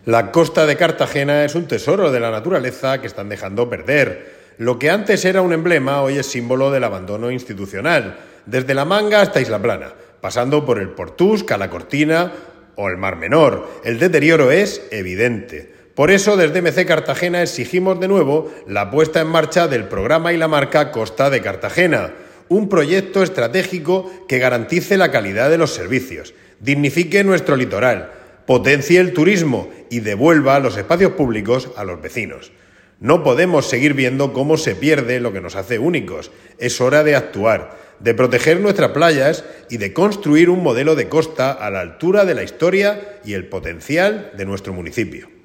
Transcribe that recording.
La costa de Cartagena es un tesoro de la naturaleza que están dejando perder. Lo que antes era un emblema hoy es símbolo del abandono institucional, desde La Manga hasta Isla Plana, pasando por el Portús, Cala Cortina o el Mar Menor. El deterioro es evidente. Por eso, desde MC Cartagena exigimos de nuevo la puesta en marcha del programa y la marca Costa de Cartagena, un proyecto estratégico que garantice la calidad de los servicios, dignifique nuestro litoral, potencie el turismo y devuelva los espacios públicos a los vecinos. No podemos seguir viendo cómo se pierde lo que nos hace únicos. Es hora de actuar, de proteger nuestras playas y de construir un modelo de costa a la altura de la historia y el potencial de nuestro municipio.